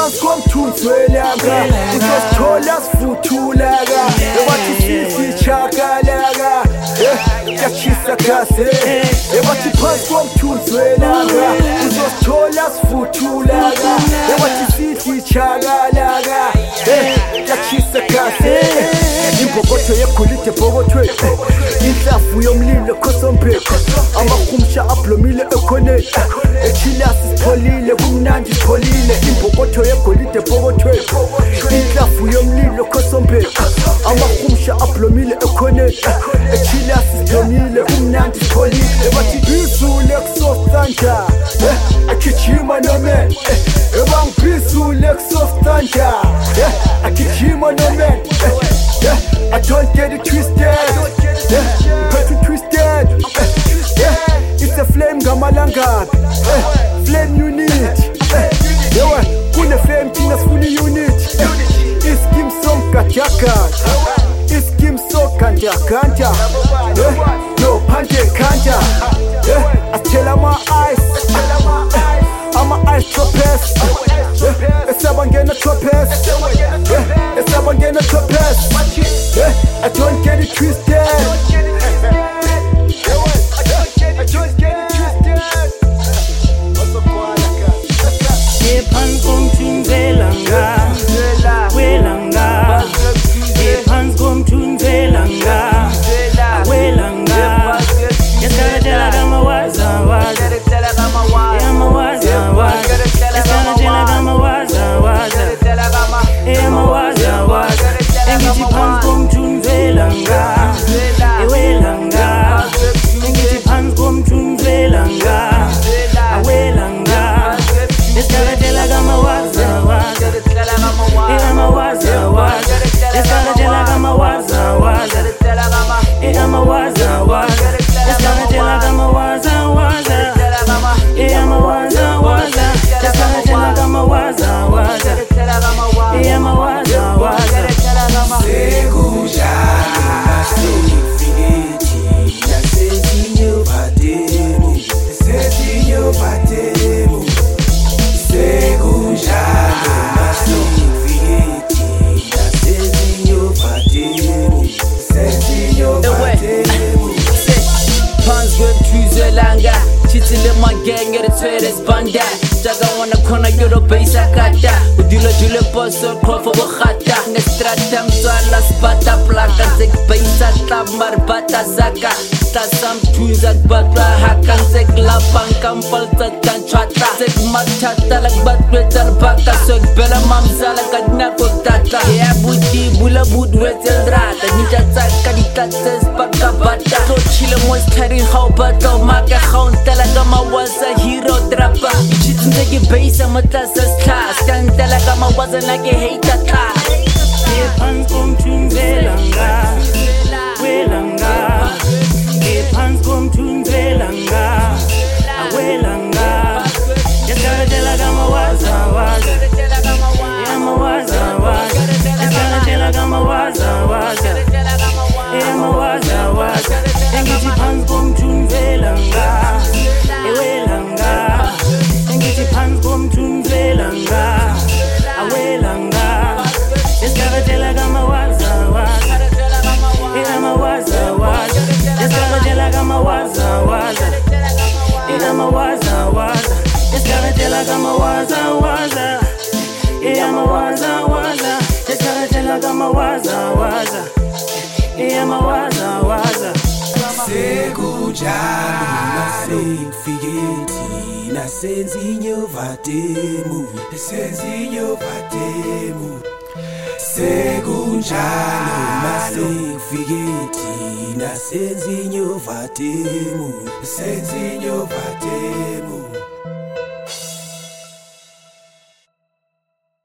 phansi komthunzwelaka uzosithola sivuthulaka ebathi sithi chakalaka yachisa kase ebathi phansi komthunzwelaka uzosithola sivuthulaka ebathi sithi chakalaka yachisa kase impokotho yegolide phokothweni inhlafu yomlilo khosomphetho amakhumsha ablomile ekhoneni echilasi sipholile kumnandi sipholile impokotho yegolide phokothweni inhlafu yomlilo khosomphetho amakhumsha ablomile ekhoneni echilasi sipholile kumnandi sipholile ebathi izulu ekusostanja agijima nomen ebangizulu ekusostanja agijima nomen I don't get it twisted. Got it twisted. It's a flame gamalanga. Flame unit. Kune flame tina sfuni unit. Iskim song kachaka. Iskim song kanja kanja. No panje kanja. I tell my eyes. I'm a ice tropez. Esabangena tropez. Esabangena tropez. I don't get it twisted. Ephansi komthunzelanga, welanga. Ephansi komthunzelanga, welanga. Yesakatela kama waza waza, yama waza waza. Yesakatela kama waza waza, yama waza waza. Engithi phansi komthunzelanga, welanga. Engithi phansi komthunzelanga, welanga. Yesakatela kama waza waza, yama waza waza. Yesakatela kama waza waza, yama waza waza. Yesakatela kama waza waza, yama waza waza. Yesakatela kama waza waza, yama waza waza. Sekunjalo masifikethi nasezinyo bhatemu sezinyo bhatemu sekunjalo masifikethi nasezinyo bhatemu sezinyo bhatemu Phansi kwethuzelanga chithile magenge retswere sibanda Jaga wana khona yoro base akata udilo dile poso khofo bogata ngestrata mtswala sipata plaka zek base tamar bata zaka tasam thuza batla hakan zek lapang kampal tatan chata zek matata lag batwetal baka sok bela mamzala kadna kotata ya buti bula budwetel drata nita tsaka ditates baka bata to chile mos tarin how bata maka khaun talaga mawaza hero trapa Nzeki base amatasas class Kantala kama waza nake hate class Ephansi komthunzelanga, welanga. Ephansi komthunzelanga, welanga. Yesakatela kama waza waza, yama waza waza. Yesakatela kama waza waza, yama waza waza. Engithi phansi komthunzelanga, welanga. Engithi phansi komthunzelanga, welanga. Yesakatela kama waza waza, yama waza waza. Yesakatela kama waza waza, yama waza waza. Yesakatela kama waza waza, yama waza waza. Yesakatela kama waza waza, yama waza waza. Sekunjalo masifikethi nasezinyo bhatemu sezinyo bhatemu Sekunjalo masifikethi nasezinyo bhatemu sezinyo bhatemu